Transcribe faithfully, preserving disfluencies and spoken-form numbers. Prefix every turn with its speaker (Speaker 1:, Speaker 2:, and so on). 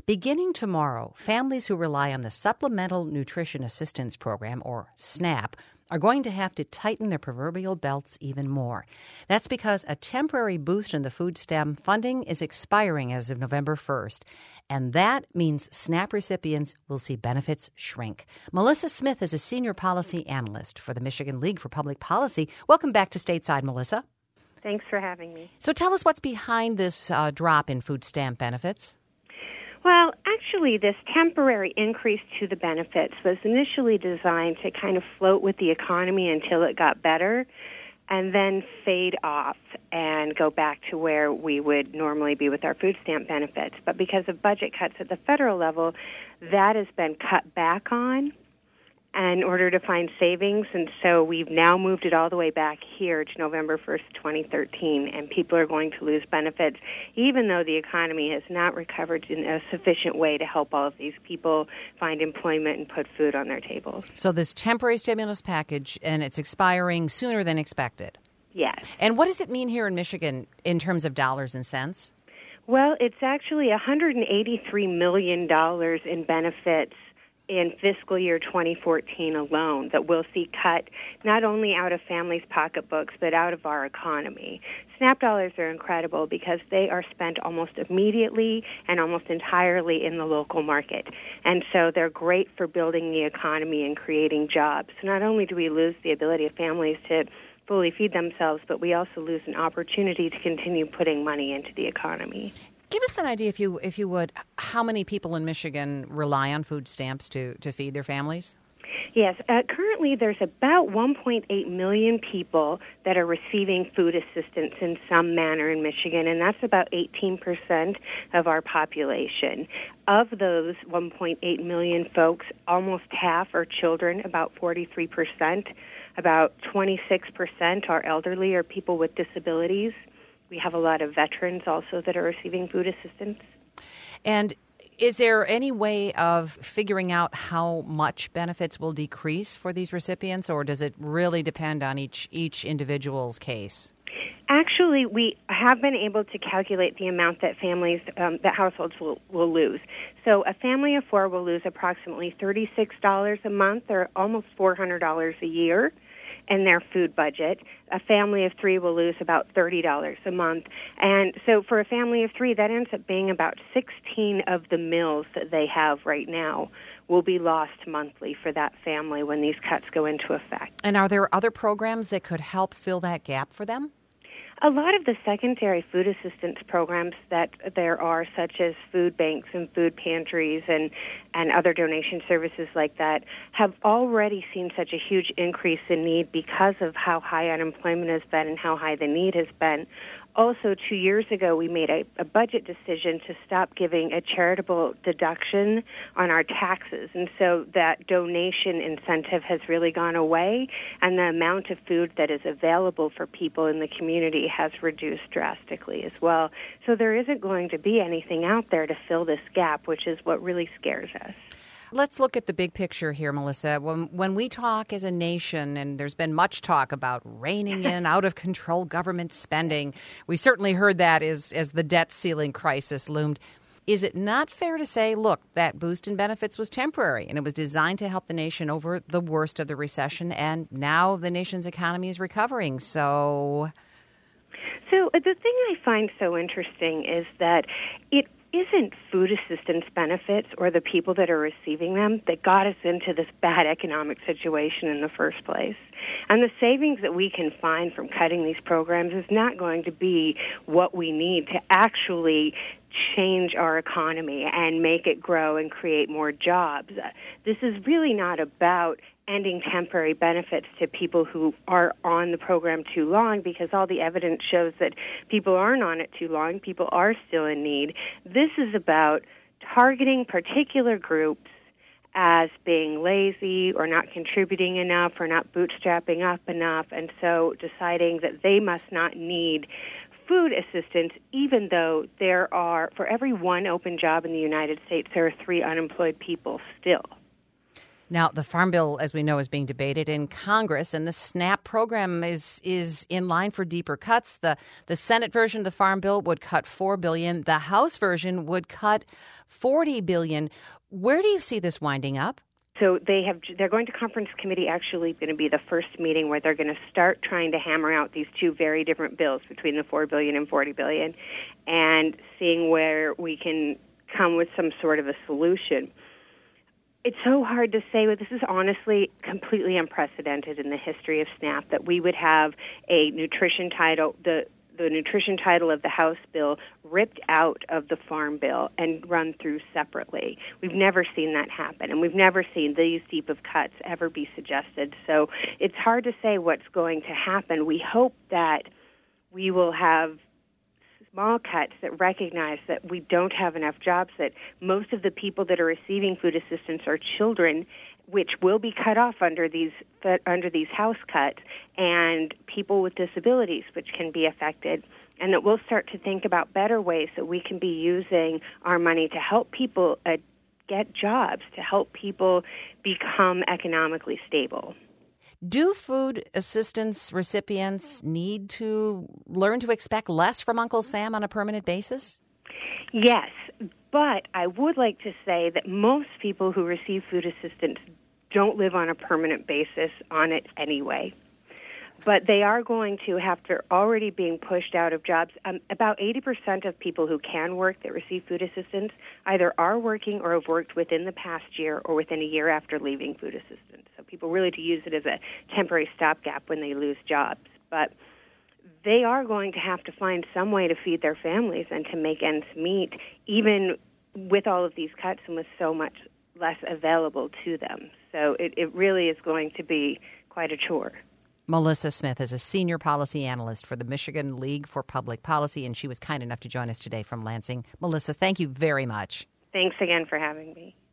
Speaker 1: Beginning tomorrow, families who rely on the Supplemental Nutrition Assistance Program, or SNAP, are going to have to tighten their proverbial belts even more. That's because a temporary boost in the food stamp funding is expiring as of November first. And that means SNAP recipients will see benefits shrink. Melissa Smith is a senior policy analyst for the Michigan League for Public Policy. Welcome back to Stateside, Melissa.
Speaker 2: Thanks for having me.
Speaker 1: So tell us what's behind this uh, drop in food stamp benefits.
Speaker 2: Well, actually, this temporary increase to the benefits was initially designed to kind of float with the economy until it got better and then fade off and go back to where we would normally be with our food stamp benefits. But because of budget cuts at the federal level, that has been cut back on in order to find savings, and so we've now moved it all the way back here to November first, twenty thirteen, and people are going to lose benefits, even though the economy has not recovered in a sufficient way to help all of these people find employment and put food on their tables.
Speaker 1: So this temporary stimulus package, and it's expiring sooner than expected.
Speaker 2: Yes.
Speaker 1: And what does it mean here in Michigan in terms of dollars and cents?
Speaker 2: Well, it's actually one hundred eighty-three million dollars in benefits in fiscal year twenty fourteen alone that we'll see cut not only out of families' pocketbooks but out of our economy. SNAP dollars are incredible because they are spent almost immediately and almost entirely in the local market. And so they're great for building the economy and creating jobs. So not only do we lose the ability of families to fully feed themselves, but we also lose an opportunity to continue putting money into the economy.
Speaker 1: Give us an idea, if you if you would, how many people in Michigan rely on food stamps to, to feed their families?
Speaker 2: Yes. Uh, currently, there's about one point eight million people that are receiving food assistance in some manner in Michigan, and that's about eighteen percent of our population. Of those one point eight million folks, almost half are children, about forty-three percent. About twenty-six percent are elderly or people with disabilities. We have a lot of veterans also that are receiving food assistance.
Speaker 1: And is there any way of figuring out how much benefits will decrease for these recipients, or does it really depend on each each individual's case?
Speaker 2: Actually, we have been able to calculate the amount that families, um, that households will, will lose. So a family of four will lose approximately thirty-six dollars a month, or almost four hundred dollars a year, in their food budget. A family of three will lose about thirty dollars a month. And so for a family of three, that ends up being about sixteen of the meals that they have right now will be lost monthly for that family when these cuts go into effect.
Speaker 1: And are there other programs that could help fill that gap for them?
Speaker 2: A lot of the secondary food assistance programs that there are, such as food banks and food pantries and, and other donation services like that, have already seen such a huge increase in need because of how high unemployment has been and how high the need has been. Also, two years ago, we made a, a budget decision to stop giving a charitable deduction on our taxes. And so that donation incentive has really gone away, and the amount of food that is available for people in the community has reduced drastically as well. So there isn't going to be anything out there to fill this gap, which is what really scares us.
Speaker 1: Let's look at the big picture here, Melissa. When, when we talk as a nation, and there's been much talk about reining in out-of-control government spending, we certainly heard that as, as the debt ceiling crisis loomed. Is it not fair to say, look, that boost in benefits was temporary, and it was designed to help the nation over the worst of the recession, and now the nation's economy is recovering, so...
Speaker 2: So the thing I find so interesting is that it isn't food assistance benefits or the people that are receiving them that got us into this bad economic situation in the first place. And the savings that we can find from cutting these programs is not going to be what we need to actually change our economy and make it grow and create more jobs. This is really not about ending temporary benefits to people who are on the program too long, because all the evidence shows that people aren't on it too long. People are still in need. This is about targeting particular groups as being lazy or not contributing enough or not bootstrapping up enough, and so deciding that they must not need food assistance, even though there are, for every one open job in the United States, there are three unemployed people still.
Speaker 1: Now, the Farm Bill, as we know, is being debated in Congress, and the SNAP program is is in line for deeper cuts. The the Senate version of the Farm Bill would cut four billion dollars. The House version would cut forty billion dollars. Where do you see this winding up?
Speaker 2: So they have, they're going to conference committee, actually going to be the first meeting where they're going to start trying to hammer out these two very different bills between the four billion dollars and forty billion dollars and seeing where we can come with some sort of a solution. It's so hard to say, but this is honestly completely unprecedented in the history of SNAP that we would have a nutrition title, the the nutrition title of the House bill ripped out of the Farm Bill and run through separately. We've never seen that happen, and we've never seen these deep of cuts ever be suggested. So it's hard to say what's going to happen. We hope that we will have small cuts that recognize that we don't have enough jobs, that most of the people that are receiving food assistance are children, which will be cut off under these under these House cuts, and people with disabilities, which can be affected, and that we'll start to think about better ways that we can be using our money to help people uh, get jobs, to help people become economically stable.
Speaker 1: Do food assistance recipients need to learn to expect less from Uncle Sam on a permanent basis?
Speaker 2: Yes, but I would like to say that most people who receive food assistance don't live on a permanent basis on it anyway. But they are going to have to already being pushed out of jobs. Um, about eighty percent of people who can work that receive food assistance either are working or have worked within the past year or within a year after leaving food assistance. So people really to use it as a temporary stopgap when they lose jobs. But they are going to have to find some way to feed their families and to make ends meet, even with all of these cuts and with so much less available to them. So it, it really is going to be quite a chore.
Speaker 1: Melissa Smith is a senior policy analyst for the Michigan League for Public Policy, and she was kind enough to join us today from Lansing. Melissa, thank you very much.
Speaker 2: Thanks again for having me.